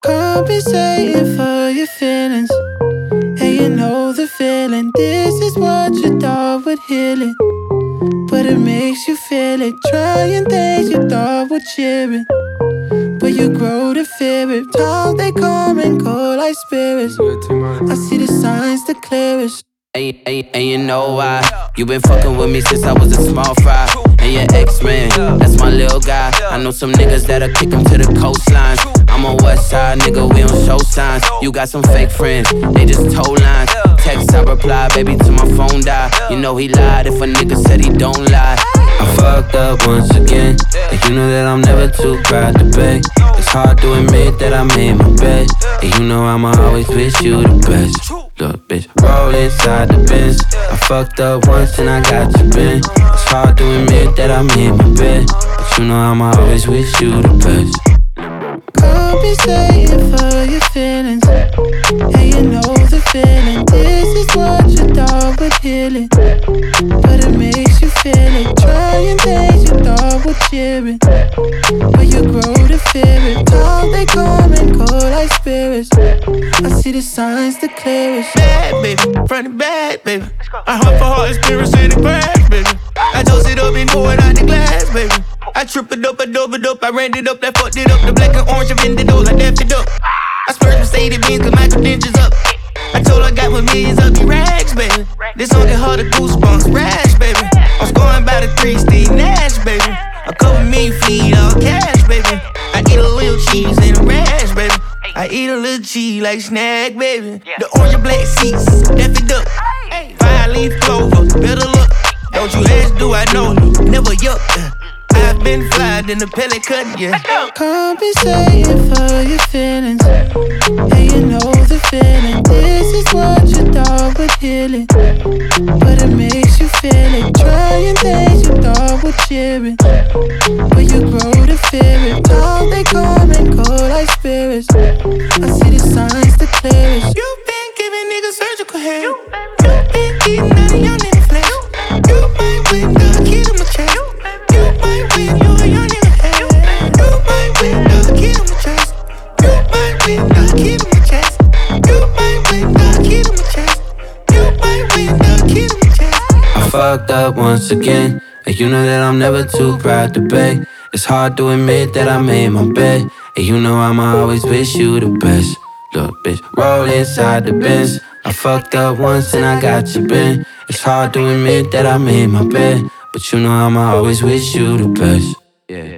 Compensating for your feelings, and you know the feeling. This is what you thought would heal it, but it makes you feel it. Trying things you thought would cheer it, but you grow to fear it. Times they come and go like spirits. I see the signs the clearest. And you know why? You been fucking with me since I was a small fry. And your ex-man, that's my little guy. I know some niggas that'll kick him to the coastline. I'm a west side nigga, we don't show signs. You got some fake friends, they just told lines. Text, I reply, baby, till my phone die. You know he lied if a nigga said he don't lie. I fucked up once again, and you know that I'm never too proud to beg. It's hard to admit that I made my bed, and you know I'ma always wish you the best. Look, bitch, roll inside the Benz. I fucked up once and I got you bent. It's hard to admit that I made my bed, but you know I'ma always wish you the best. Compensating for your feelings, and you know the feeling. This is what you thought would heal it, but it makes you feel it. Trying things you thought would cheer it, but you grow to fear it. Times they come and go like spirits. I see the signs the clearest. Bad baby, front and back baby. I heart for heart, experience in the crash baby. I toast it up and pour it out the glass baby. I tripped it up, I dove it up, I ran it up, that fucked it up. The black and orange, I vended those, I dapped it up. I splurged Mercedes Benz, cause my credentials up. I told her I got my millions up, the rags, baby. This song get harder, goosebumps, rash, baby. I'm scoring by the 3 Steve Nash, baby. A couple million feet, all cash, baby. I eat a little cheese and a rash, baby. I eat a little cheese like snack, baby. The orange and black seats, dapped it up. 5-leaf clover, better look. Don't you ask, do I know? Never yuck. I've been fly, then the pellet cut, yeah. Compensating for your feelings, and you know the feeling. This is what you thought would heal it, but it makes you feel it. Trying things you thought would cheer it, but you grow to fear it. Times they come and go like spirits. I see the signs the clearest. You been giving niggas surgical hair. You been eating out of your nigga flesh. You might win the kid on my chest. You might win, you a young nigga head. You might win the kid on my chest. You might win the kid on my chest. You might win the kid on my chest. You might win the kid on my chest. I fucked up once again, and you know that I'm never too proud to beg. It's hard to admit that I made my bed, and you know I'ma always wish you the best. Look, bitch, roll inside the Benz. I fucked up once and I got you bent. It's hard to admit that I made my bed, but you know I'ma always wish you the best. Yeah.